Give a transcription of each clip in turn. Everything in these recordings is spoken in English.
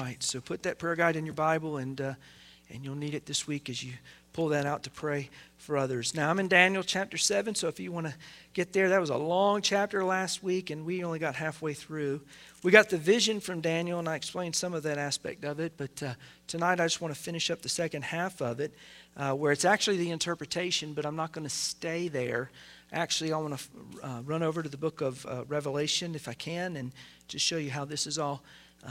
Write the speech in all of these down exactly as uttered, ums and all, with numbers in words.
right, so put that prayer guide in your Bible, and uh, and you'll need it this week as you pull that out to pray for others. Now, I'm in Daniel chapter seven, so if you want to get there, that was a long chapter last week, and we only got halfway through. We got the vision from Daniel, and I explained some of that aspect of it, but uh, tonight I just want to finish up the second half of it, uh, where it's actually the interpretation, but I'm not going to stay there. Actually, I want to uh, run over to the book of uh, Revelation, if I can, and just show you how this is all, uh,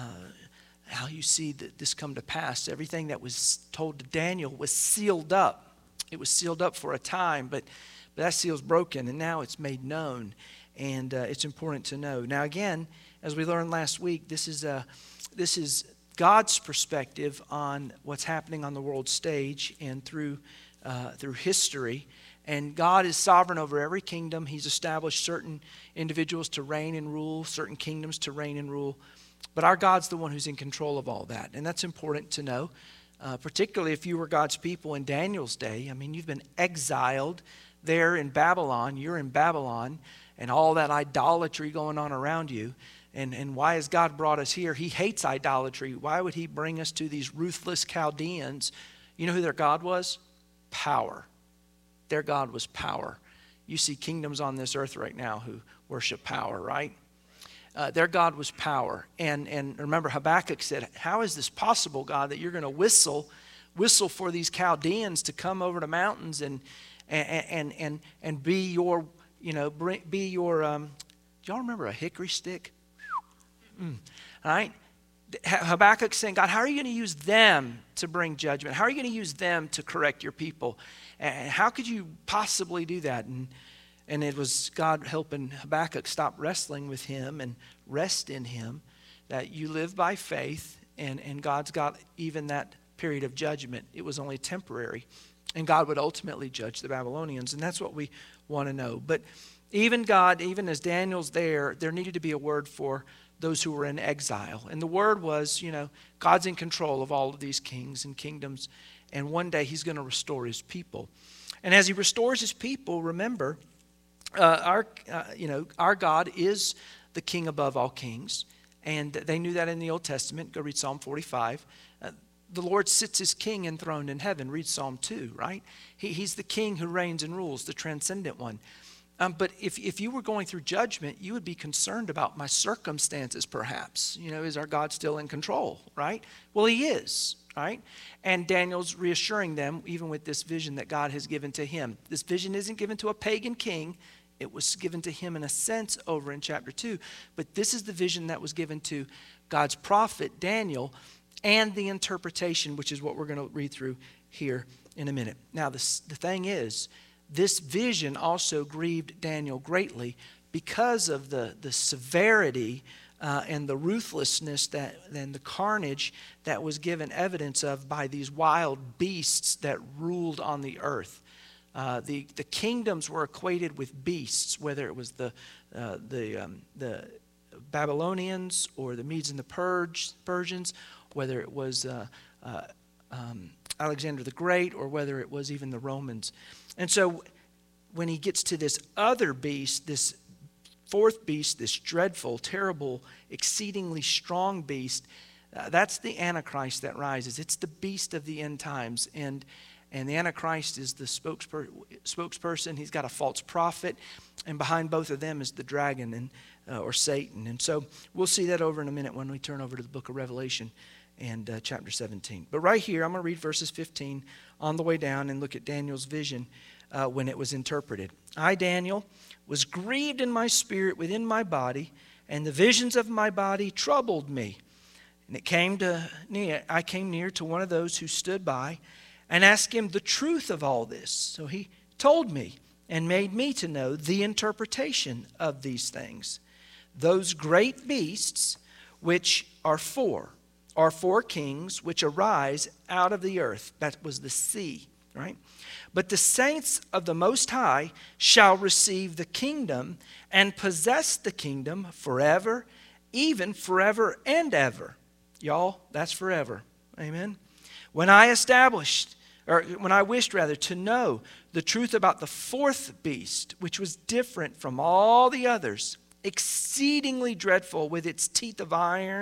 how you see that this come to pass. Everything that was told to Daniel was sealed up. It was sealed up for a time, but, but that seal's broken, and now it's made known, and uh, it's important to know. Now, again, as we learned last week, this is a, this is God's perspective on what's happening on the world stage and through uh, through history. And God is sovereign over every kingdom. He's established certain individuals to reign and rule, certain kingdoms to reign and rule. But our God's the one who's in control of all that. And that's important to know, uh, particularly if you were God's people in Daniel's day. I mean, you've been exiled there in Babylon. You're in Babylon, and all that idolatry going on around you. And, and why has God brought us here? He hates idolatry. Why would he bring us to these ruthless Chaldeans? You know who their God was? Power. Their God was power. You see kingdoms on this earth right now who worship power, right? Uh, their God was power. And, and remember, Habakkuk said, how is this possible, God, that you're going to whistle, whistle for these Chaldeans to come over the mountains and and and and, and be your, you know, bring, be your, um, do y'all remember a hickory stick? Mm. All right? Habakkuk's saying, God, how are you going to use them to bring judgment? How are you going to use them to correct your people? And how could you possibly do that? And and it was God helping Habakkuk stop wrestling with him and rest in him, that you live by faith, and, and God's got even that period of judgment. It was only temporary. And God would ultimately judge the Babylonians. And that's what we want to know. But even God, even as Daniel's there, there needed to be a word for those who were in exile. And the word was, you know, God's in control of all of these kings and kingdoms, and one day he's going to restore his people. And as he restores his people, remember, uh, our, uh, you know, our God is the king above all kings, and they knew that in the Old Testament. Go read Psalm forty-five. Uh, the Lord sits as king enthroned in heaven. Read Psalm two, right? He, he's the king who reigns and rules, the transcendent one. Um, but if, if you were going through judgment, you would be concerned about my circumstances, perhaps. You know, is our God still in control, right? Well, he is, right? And Daniel's reassuring them, even with this vision that God has given to him. This vision isn't given to a pagan king. It was given to him in a sense over in chapter two. But this is the vision that was given to God's prophet, Daniel, and the interpretation, which is what we're going to read through here in a minute. Now, this, the thing is, this vision also grieved Daniel greatly because of the, the severity uh, and the ruthlessness that, and the carnage that was given evidence of by these wild beasts that ruled on the earth. Uh, the, the kingdoms were equated with beasts, whether it was the, uh, the, um, the Babylonians or the Medes and the Purge, Persians, whether it was uh, uh, um, Alexander the Great, or whether it was even the Romans. And so when he gets to this other beast, this fourth beast, this dreadful, terrible, exceedingly strong beast, uh, that's the Antichrist that rises. It's the beast of the end times. And and the Antichrist is the spokesper- spokesperson. He's got a false prophet. And behind both of them is the dragon, and uh, or Satan. And so we'll see that over in a minute when we turn over to the book of Revelation and uh, chapter seventeen. But right here, I'm going to read verses fifteen on the way down and look at Daniel's vision uh, when it was interpreted. I, Daniel, was grieved in my spirit within my body, and the visions of my body troubled me. And it came to near, I came near to one of those who stood by and asked him the truth of all this. So he told me and made me to know the interpretation of these things. Those great beasts, which are four, are four kings which arise out of the earth. That was the sea, right? But the saints of the Most High shall receive the kingdom and possess the kingdom forever, even forever and ever. Y'all, that's forever. Amen. When I established, or when I wished rather, to know the truth about the fourth beast, which was different from all the others, exceedingly dreadful, with its teeth of iron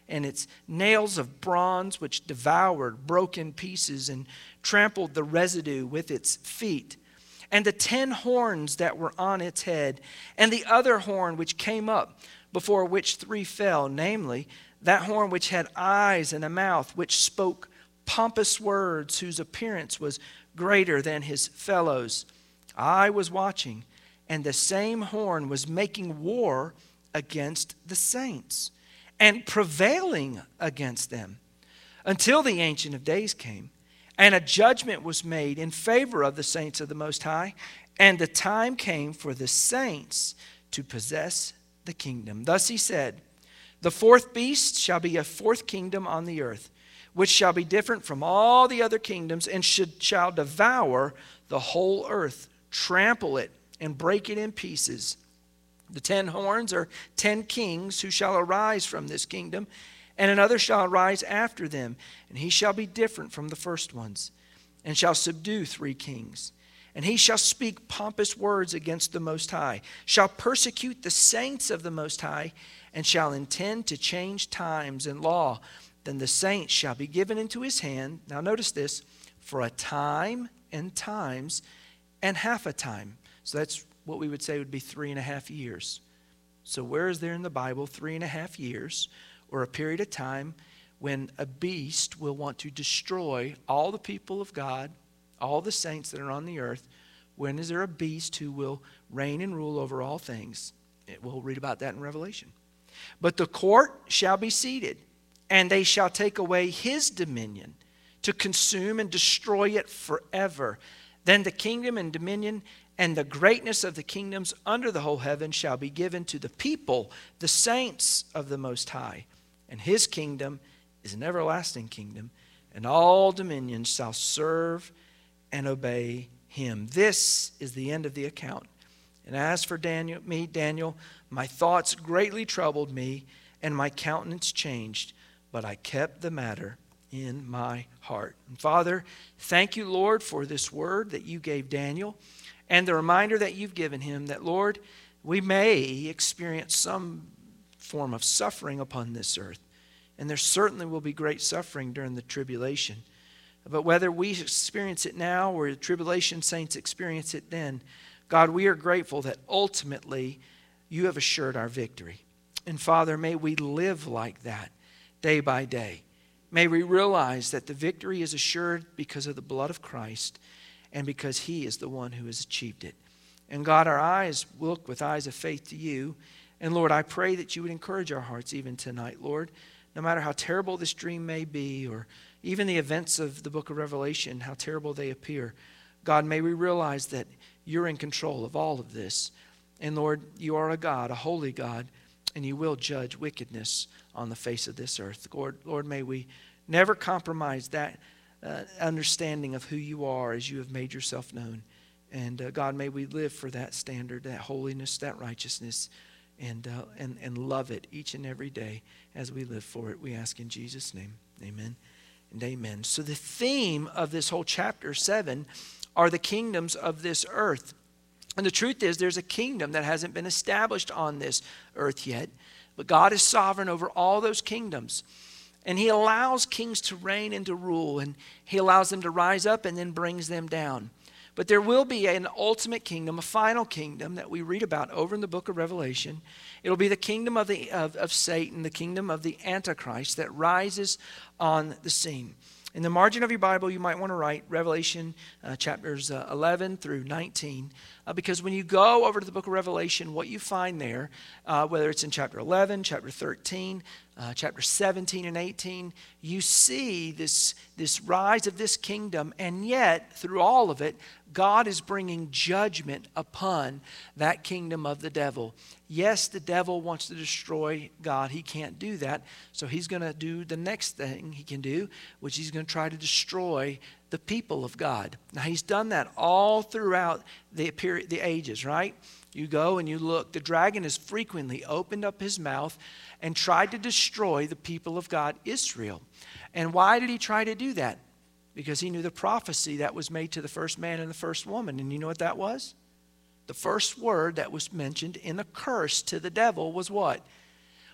and its nails of bronze which devoured, broke in pieces, and trampled the residue with its feet. And the ten horns that were on its head, and the other horn which came up, before which three fell, namely, that horn which had eyes and a mouth, which spoke pompous words, whose appearance was greater than his fellows. I was watching, and the same horn was making war against the saints, and prevailing against them, until the Ancient of Days came, and a judgment was made in favor of the saints of the Most High, and the time came for the saints to possess the kingdom. Thus he said, the fourth beast shall be a fourth kingdom on the earth, which shall be different from all the other kingdoms, and should, shall devour the whole earth, trample it, and break it in pieces. The ten horns are ten kings who shall arise from this kingdom, and another shall arise after them, and he shall be different from the first ones, and shall subdue three kings. And he shall speak pompous words against the Most High, shall persecute the saints of the Most High, and shall intend to change times and law. Then the saints shall be given into his hand. Now notice this, for a time and times and half a time. So that's what we would say would be three and a half years. So where is there in the Bible three and a half years, or a period of time when a beast will want to destroy all the people of God, all the saints that are on the earth? When is there a beast who will reign and rule over all things? We'll read about that in Revelation. But the court shall be seated, and they shall take away his dominion, to consume and destroy it forever. Then the kingdom and dominion and the greatness of the kingdoms under the whole heaven shall be given to the people, the saints of the Most High. And his kingdom is an everlasting kingdom, and all dominions shall serve and obey him. This is the end of the account. And as for Daniel, me, Daniel, my thoughts greatly troubled me, and my countenance changed, but I kept the matter in my heart. And Father, thank you, Lord, for this word that you gave Daniel, and the reminder that you've given him that, Lord, we may experience some form of suffering upon this earth. And there certainly will be great suffering during the tribulation. But whether we experience it now or the tribulation saints experience it then, God, we are grateful that ultimately you have assured our victory. And Father, may we live like that day by day. May we realize that the victory is assured because of the blood of Christ and because he is the one who has achieved it. And God, our eyes look with eyes of faith to you. And Lord, I pray that you would encourage our hearts even tonight, Lord. No matter how terrible this dream may be, or even the events of the book of Revelation, how terrible they appear, God, may we realize that you're in control of all of this. And Lord, you are a God, a holy God, and you will judge wickedness on the face of this earth. Lord, Lord may we never compromise that uh, understanding of who you are as you have made yourself known. And uh, God, may we live for that standard, that holiness, that righteousness, and, uh, and, and love it each and every day as we live for it. We ask in Jesus' name, amen and amen. So the theme of this whole chapter seven are the kingdoms of this earth. And the truth is, there's a kingdom that hasn't been established on this earth yet. But God is sovereign over all those kingdoms. And he allows kings to reign and to rule. And he allows them to rise up and then brings them down. But there will be an ultimate kingdom, a final kingdom that we read about over in the book of Revelation. It'll be the kingdom of, the, of, of Satan, the kingdom of the Antichrist that rises on the scene. In the margin of your Bible, you might want to write Revelation uh, chapters uh, eleven through nineteen. Uh, because when you go over to the book of Revelation, what you find there, uh, whether it's in chapter eleven, chapter thirteen, uh, chapter seventeen and eighteen, you see this, this rise of this kingdom. And yet, through all of it, God is bringing judgment upon that kingdom of the devil. Yes, the devil wants to destroy God. He can't do that. So he's going to do the next thing he can do, which he's going to try to destroy the people of God. Now, he's done that all throughout the period, the ages, right? You go and you look. The dragon has frequently opened up his mouth and tried to destroy the people of God, Israel. And why did he try to do that? Because he knew the prophecy that was made to the first man and the first woman. And you know what that was? The first word that was mentioned in the curse to the devil was what?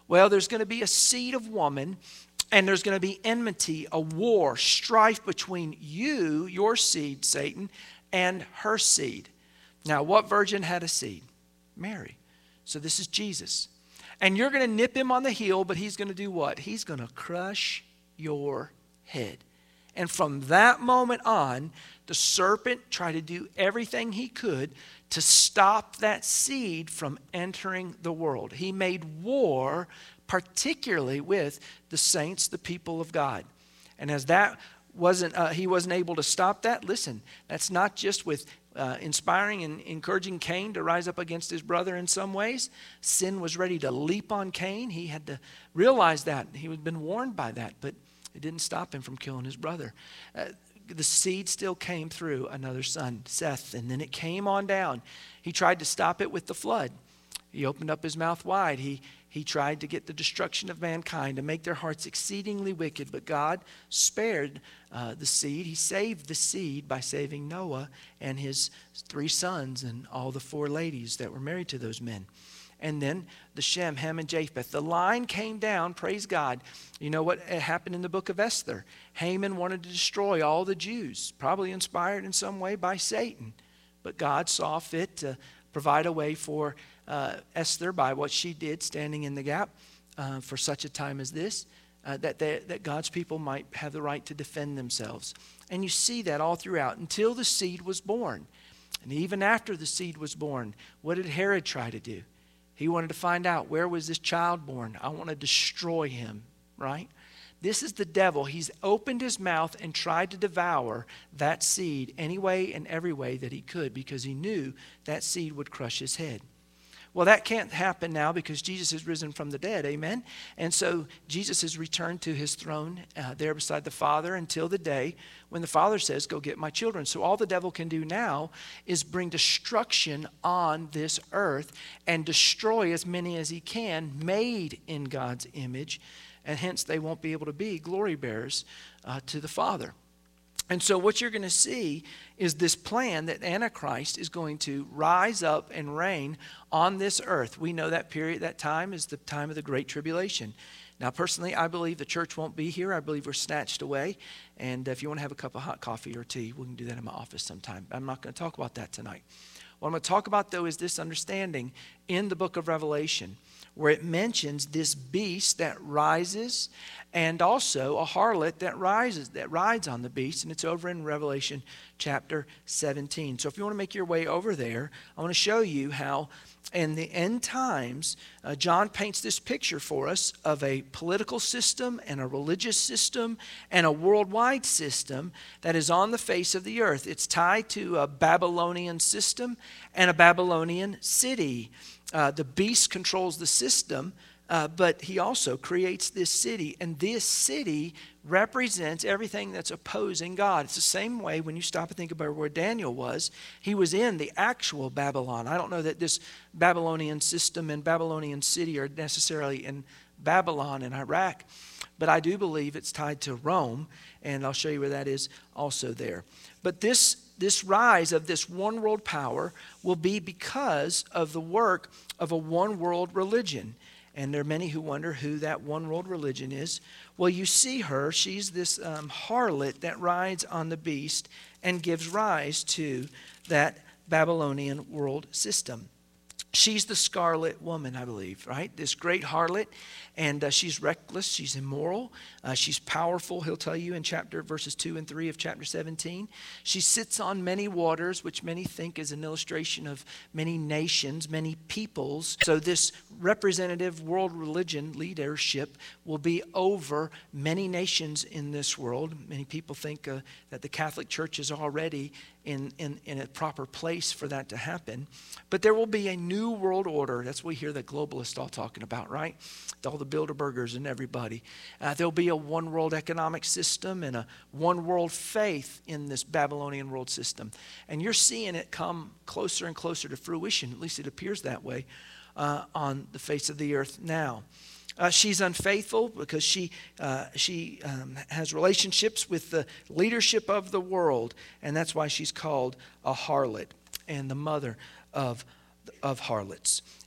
Well, there's going to be a seed of woman, and there's going to be enmity, a war, strife between you, your seed, Satan, and her seed. Now, what virgin had a seed? Mary. So this is Jesus. And you're going to nip him on the heel, but he's going to do what? He's going to crush your head. And from that moment on, the serpent tried to do everything he could to stop that seed from entering the world. He made war, particularly with the saints, the people of God. And as that wasn't, uh, he wasn't able to stop that, listen, that's not just with uh, inspiring and encouraging Cain to rise up against his brother in some ways. Sin was ready to leap on Cain. He had to realize that. He had been warned by that, but it didn't stop him from killing his brother. Uh, the seed still came through another son, Seth, and then it came on down. He tried to stop it with the flood. He opened up his mouth wide. He He tried to get the destruction of mankind, to make their hearts exceedingly wicked. But God spared uh, the seed. He saved the seed by saving Noah and his three sons and all the four ladies that were married to those men. And then the Shem, Ham, and Japheth. The line came down, praise God. You know what happened in the book of Esther? Haman wanted to destroy all the Jews, probably inspired in some way by Satan. But God saw fit to provide a way for uh, Esther by what she did, standing in the gap uh, for such a time as this, uh, that, they, that God's people might have the right to defend themselves. And you see that all throughout until the seed was born. And even after the seed was born, what did Herod try to do? He wanted to find out, where was this child born? I want to destroy him, right? This is the devil. He's opened his mouth and tried to devour that seed any way and every way that he could, because he knew that seed would crush his head. Well, that can't happen now because Jesus has risen from the dead, amen? And so Jesus has returned to his throne uh, there beside the Father until the day when the Father says, go get my children. So all the devil can do now is bring destruction on this earth and destroy as many as he can, made in God's image, and hence they won't be able to be glory bearers uh, to the Father. And so what you're going to see is this plan that Antichrist is going to rise up and reign on this earth. We know that period, that time is the time of the Great Tribulation. Now, personally, I believe the church won't be here. I believe we're snatched away. And if you want to have a cup of hot coffee or tea, we can do that in my office sometime. I'm not going to talk about that tonight. What I'm going to talk about, though, is this understanding in the book of Revelation, where it mentions this beast that rises and also a harlot that rises, that rides on the beast. And it's over in Revelation chapter seventeen. So if you want to make your way over there, I want to show you how in the end times, uh, John paints this picture for us of a political system and a religious system and a worldwide system that is on the face of the earth. It's tied to a Babylonian system and a Babylonian city. Uh, the beast controls the system, uh, but he also creates this city. And this city represents everything that's opposing God. It's the same way when you stop and think about where Daniel was. He was in the actual Babylon. I don't know that this Babylonian system and Babylonian city are necessarily in Babylon in Iraq, but I do believe it's tied to Rome, and I'll show you where that is also there. But this This rise of this one world power will be because of the work of a one world religion. And there are many who wonder who that one world religion is. Well, you see her. She's this um, harlot that rides on the beast and gives rise to that Babylonian world system. She's the scarlet woman, I believe, right? This great harlot, and uh, she's reckless, she's immoral, uh, she's powerful, he'll tell you in chapter verses two and three of chapter seventeen. She sits on many waters, which many think is an illustration of many nations, many peoples. So this representative world religion leadership will be over many nations in this world. Many people think uh, that the Catholic Church is already in, in, in a proper place for that to happen. But there will be a new world order. That's what we hear the globalists all talking about, right? All the Bilderbergers and everybody. Uh, there'll be a one world economic system and a one world faith in this Babylonian world system. And you're seeing it come closer and closer to fruition. At least it appears that way uh, on the face of the earth now. Uh, she's unfaithful because she uh, she um, has relationships with the leadership of the world, and that's why she's called a harlot and the mother of of harlots.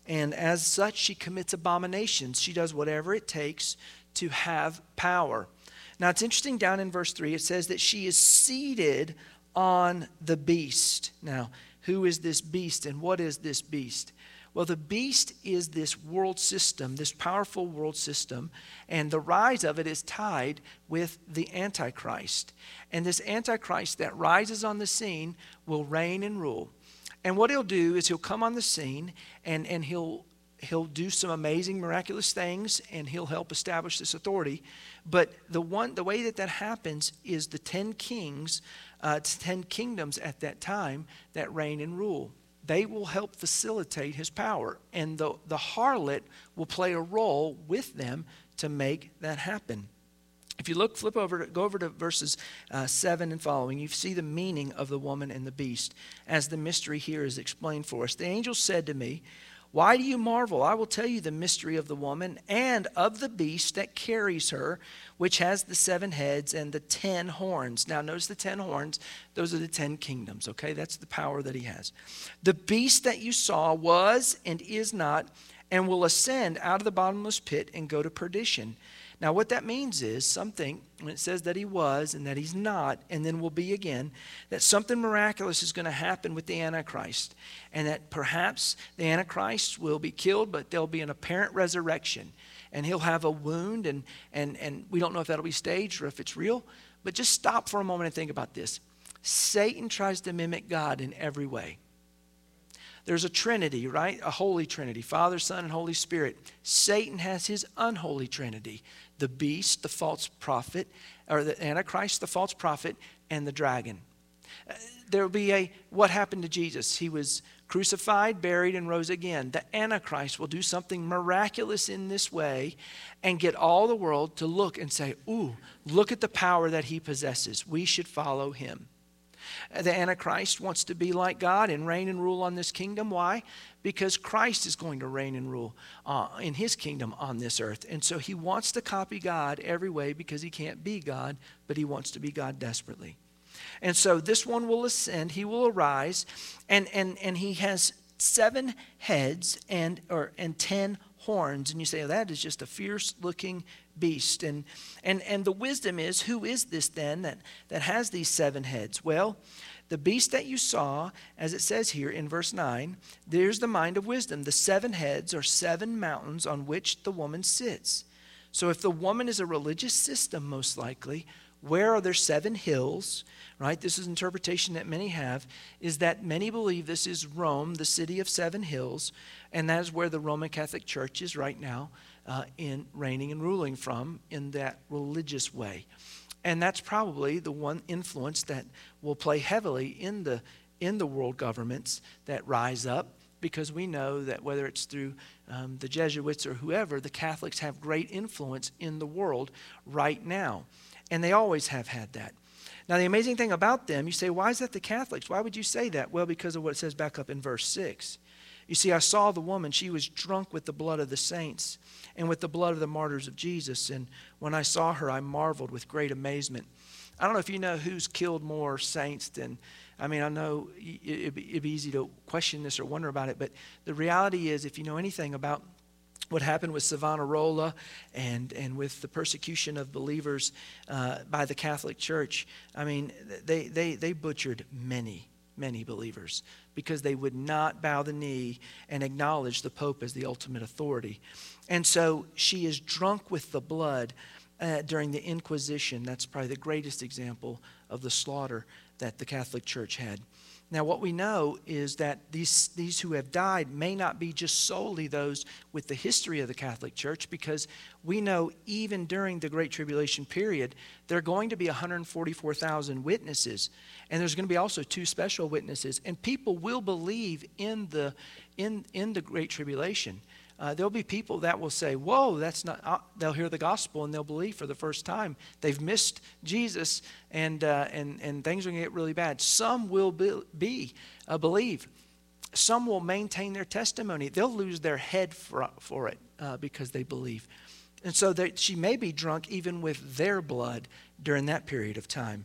And as such, she commits abominations. She does whatever it takes to have power. Now, it's interesting down in verse three, it says that she is seated on the beast. Now, who is this beast and what is this beast? Well, the beast is this world system, this powerful world system, and the rise of it is tied with the Antichrist. And this Antichrist that rises on the scene will reign and rule. And what he'll do is he'll come on the scene and, and he'll he'll do some amazing, miraculous things, and he'll help establish this authority. But the one the way that that happens is the ten kings, uh, ten kingdoms at that time that reign and rule. They will help facilitate his power. And the, the harlot will play a role with them to make that happen. If you look, flip over, to, go over to verses uh, seven and following, you see the meaning of the woman and the beast as the mystery here is explained for us. The angel said to me, "Why do you marvel? I will tell you the mystery of the woman and of the beast that carries her, which has the seven heads and the ten horns." Now notice the ten horns. Those are the ten kingdoms, okay? That's the power that he has. "The beast that you saw was and is not, and will ascend out of the bottomless pit and go to perdition." Now what that means is something, when it says that he was and that he's not and then will be again, that something miraculous is going to happen with the Antichrist. And that perhaps the Antichrist will be killed, but there'll be an apparent resurrection. And he'll have a wound, and, and, and we don't know if that'll be staged or if it's real. But just stop for a moment and think about this. Satan tries to mimic God in every way. There's a Trinity, right? A holy Trinity, Father, Son, and Holy Spirit. Satan has his unholy Trinity. The beast, the false prophet, or the Antichrist, the false prophet, and the dragon. Uh, there will be a, what happened to Jesus? He was crucified, buried, and rose again. The Antichrist will do something miraculous in this way and get all the world to look and say, ooh, look at the power that he possesses. We should follow him. The Antichrist wants to be like God and reign and rule on this kingdom. Why? Because Christ is going to reign and rule uh, in his kingdom on this earth. And so he wants to copy God every way because he can't be God, but he wants to be God desperately. And so this one will ascend, he will arise, and, and, and he has seven heads and, or, and ten horns. And you say, oh, that is just a fierce-looking beast. And, and, and the wisdom is, who is this then that, that has these seven heads? Well, the beast that you saw, as it says here in verse nine, there's the mind of wisdom. The seven heads are seven mountains on which the woman sits. So if the woman is a religious system, most likely, where are there seven hills, right? This is interpretation that many have, is that many believe this is Rome, the city of seven hills, and that is where the Roman Catholic Church is right now uh, in reigning and ruling from in that religious way. And that's probably the one influence that will play heavily in the, in the world governments that rise up, because we know that whether it's through um, the Jesuits or whoever, the Catholics have great influence in the world right now. And they always have had that. Now, the amazing thing about them, you say, why is that the Catholics? Why would you say that? Well, because of what it says back up in verse six. You see, I saw the woman. She was drunk with the blood of the saints and with the blood of the martyrs of Jesus. And when I saw her, I marveled with great amazement. I don't know if you know who's killed more saints than, I mean, I know it'd be, it'd be easy to question this or wonder about it, but the reality is, if you know anything about what happened with Savonarola and, and with the persecution of believers uh, by the Catholic Church, I mean, they, they, they butchered many, many believers because they would not bow the knee and acknowledge the Pope as the ultimate authority. And so she is drunk with the blood uh, during the Inquisition. That's probably the greatest example of the slaughter that the Catholic Church had. Now, what we know is that these, these who have died may not be just solely those with the history of the Catholic Church, because we know even during the Great Tribulation period, there are going to be one hundred forty-four thousand witnesses, and there's going to be also two special witnesses, and people will believe in the, in, in the Great Tribulation. Uh, there'll be people that will say, whoa, that's not, uh, they'll hear the gospel and they'll believe for the first time. They've missed Jesus, and uh, and, and things are going to get really bad. Some will be, be uh, believe. Some will maintain their testimony. They'll lose their head for, for it uh, because they believe. And so that she may be drunk even with their blood during that period of time.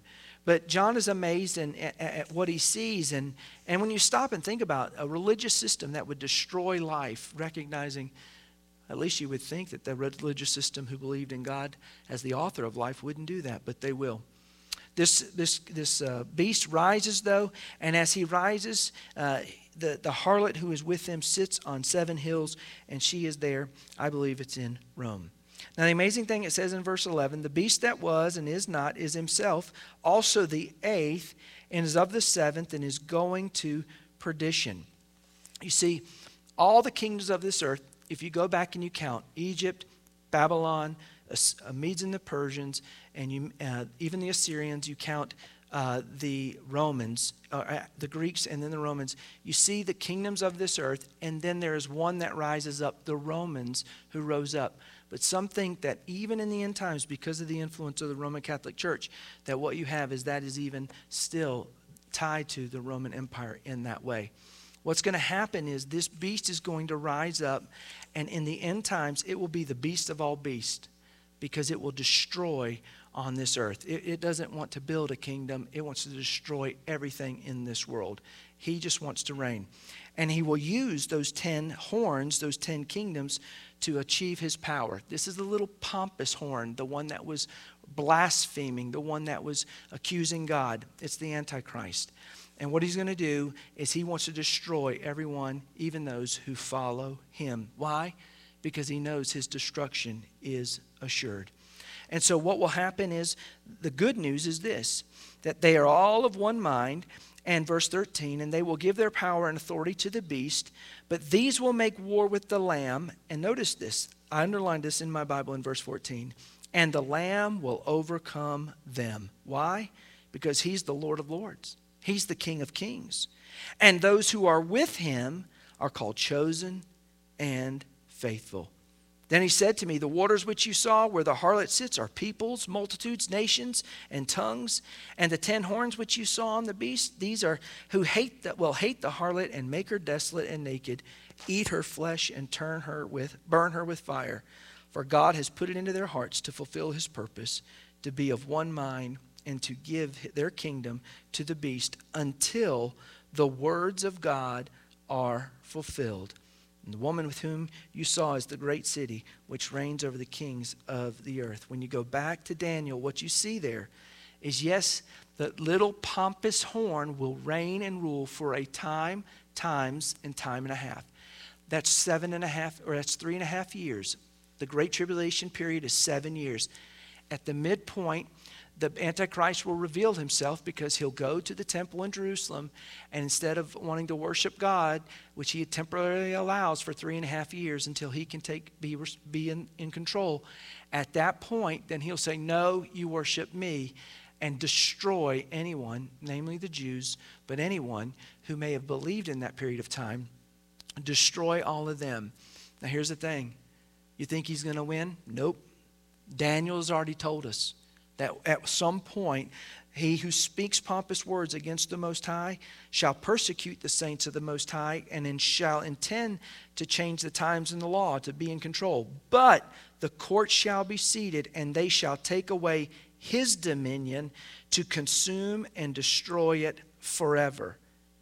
But John is amazed in, at, at what he sees. And, and when you stop and think about a religious system that would destroy life, recognizing, at least you would think that the religious system who believed in God as the author of life wouldn't do that, but they will. This, this, this uh, beast rises, though, and as he rises, uh, the, the harlot who is with him sits on seven hills, and she is there. I believe it's in Rome. Now, the amazing thing, it says in verse eleven, the beast that was and is not is himself also the eighth, and is of the seventh, and is going to perdition. You see, all the kingdoms of this earth, if you go back and you count Egypt, Babylon, uh, Medes and the Persians, and you, uh, even the Assyrians, you count uh, the Romans, uh, the Greeks and then the Romans, you see the kingdoms of this earth, and then there is one that rises up, the Romans who rose up. But some think that even in the end times, because of the influence of the Roman Catholic Church, that what you have is that is even still tied to the Roman Empire in that way. What's going to happen is this beast is going to rise up, and in the end times, it will be the beast of all beasts, because it will destroy on this earth. It, it doesn't want to build a kingdom. It wants to destroy everything in this world. He just wants to reign. And he will use those ten horns, those ten kingdoms, to achieve his power. This is the little pompous horn, the one that was blaspheming, the one that was accusing God. It's the Antichrist. And what he's going to do is he wants to destroy everyone, even those who follow him. Why? Because he knows his destruction is assured. And so what will happen is, the good news is this, that they are all of one mind. And verse thirteen, and they will give their power and authority to the beast, but these will make war with the Lamb. And notice this, I underlined this in my Bible in verse fourteen. And the Lamb will overcome them. Why? Because he's the Lord of lords. He's the King of kings. And those who are with him are called chosen and faithful. Then he said to me, the waters which you saw where the harlot sits are peoples, multitudes, nations, and tongues. And the ten horns which you saw on the beast, these are who hate the, will hate the harlot and make her desolate and naked, eat her flesh and turn her with, burn her with fire. For God has put it into their hearts to fulfill his purpose, to be of one mind, and to give their kingdom to the beast until the words of God are fulfilled. And the woman with whom you saw is the great city, which reigns over the kings of the earth. When you go back to Daniel, what you see there is, yes, the little pompous horn will reign and rule for a time, times, and time and a half. That's seven and a half, or that's three and a half years. The Great Tribulation period is seven years. At the midpoint, the Antichrist will reveal himself, because he'll go to the temple in Jerusalem, and instead of wanting to worship God, which he temporarily allows for three and a half years until he can take be, be in, in control, at that point, then he'll say, no, you worship me, and destroy anyone, namely the Jews, but anyone who may have believed in that period of time, destroy all of them. Now here's the thing. You think he's going to win? Nope. Daniel has already told us that at some point, he who speaks pompous words against the Most High shall persecute the saints of the Most High, and then shall intend to change the times and the law to be in control. But the court shall be seated, and they shall take away his dominion to consume and destroy it forever.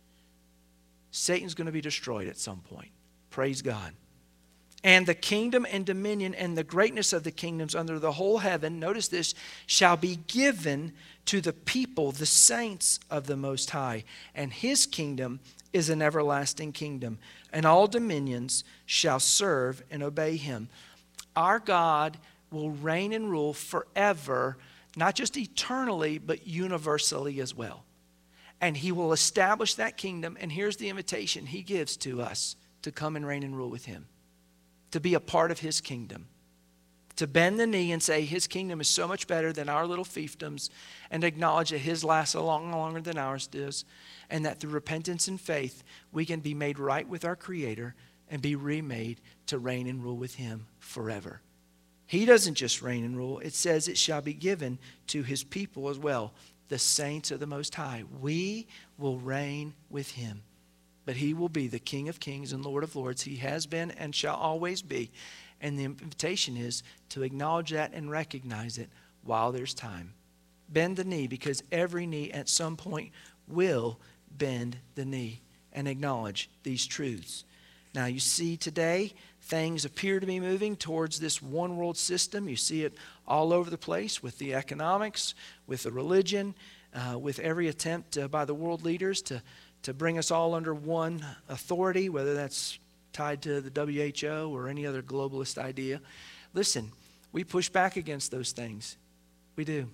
Satan's going to be destroyed at some point. Praise God. And the kingdom and dominion and the greatness of the kingdoms under the whole heaven, notice this, shall be given to the people, the saints of the Most High. And his kingdom is an everlasting kingdom. And all dominions shall serve and obey him. Our God will reign and rule forever, not just eternally, but universally as well. And he will establish that kingdom. And here's the invitation he gives to us to come and reign and rule with him. To be a part of his kingdom. To bend the knee and say his kingdom is so much better than our little fiefdoms, and acknowledge that his lasts a lot longer than ours does, and that through repentance and faith we can be made right with our Creator and be remade to reign and rule with him forever. He doesn't just reign and rule. It says it shall be given to his people as well, the saints of the Most High. We will reign with him. But he will be the King of kings and Lord of lords. He has been and shall always be. And the invitation is to acknowledge that and recognize it while there's time. Bend the knee, because every knee at some point will bend the knee and acknowledge these truths. Now you see today, things appear to be moving towards this one world system. You see it all over the place with the economics, with the religion, uh, with every attempt uh, by the world leaders to, to bring us all under one authority, whether that's tied to the W H O or any other globalist idea. Listen, we push back against those things. We do.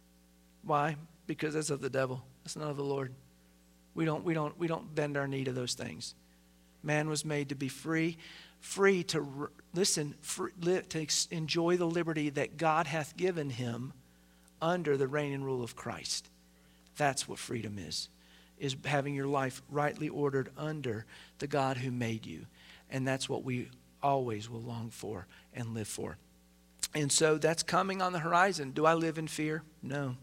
Why? Because that's of the devil. That's not of the Lord. We don't, we don't, we don't bend our knee to those things. Man was made to be free, free to, listen, free, to enjoy the liberty that God hath given him under the reign and rule of Christ. That's what freedom is, is having your life rightly ordered under the God who made you. And that's what we always will long for and live for. And so that's coming on the horizon. Do I live in fear? No.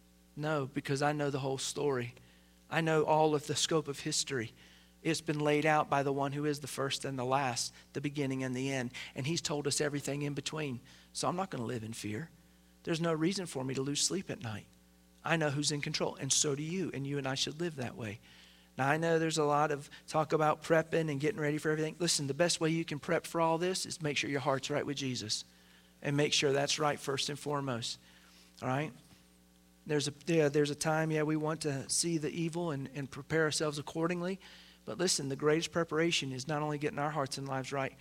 No, because I know the whole story. I know all of the scope of history. It's been laid out by the one who is the first and the last, the beginning and the end. And he's told us everything in between. So I'm not going to live in fear. There's no reason for me to lose sleep at night. I know who's in control, and so do you, and you and I should live that way. Now, I know there's a lot of talk about prepping and getting ready for everything. Listen, the best way you can prep for all this is make sure your heart's right with Jesus, and make sure that's right first and foremost. All right? There's a, yeah, there's a time, yeah, we want to see the evil and, and prepare ourselves accordingly. But listen, the greatest preparation is not only getting our hearts and lives right,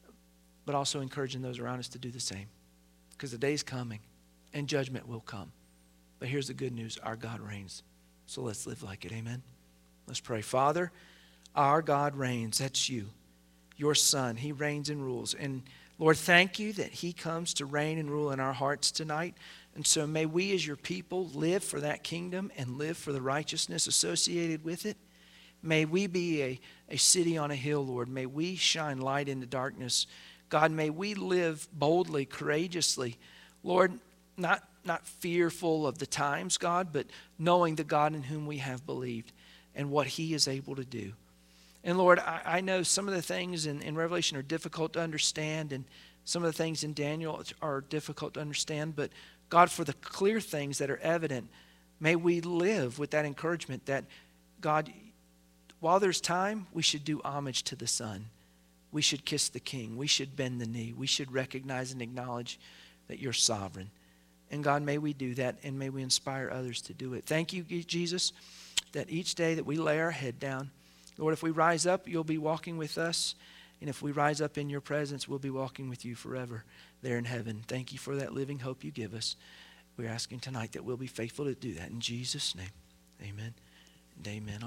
but also encouraging those around us to do the same. Because the day's coming, and judgment will come. But here's the good news. Our God reigns. So let's live like it. Amen? Let's pray. Father, our God reigns. That's you, your Son. He reigns and rules. And Lord, thank you that he comes to reign and rule in our hearts tonight. And so may we as your people live for that kingdom and live for the righteousness associated with it. May we be a, a city on a hill, Lord. May we shine light in the darkness. God, may we live boldly, courageously. Lord, not, not fearful of the times, God, but knowing the God in whom we have believed and what he is able to do. And Lord, I, I know some of the things in, in Revelation are difficult to understand, and some of the things in Daniel are difficult to understand, but God, for the clear things that are evident, may we live with that encouragement that, God, while there's time, we should do homage to the Son. We should kiss the King. We should bend the knee. We should recognize and acknowledge that you're sovereign. And God, may we do that, and may we inspire others to do it. Thank you, Jesus, that each day that we lay our head down, Lord, if we rise up, you'll be walking with us. And if we rise up in your presence, we'll be walking with you forever there in heaven. Thank you for that living hope you give us. We're asking tonight that we'll be faithful to do that. In Jesus' name, amen and amen.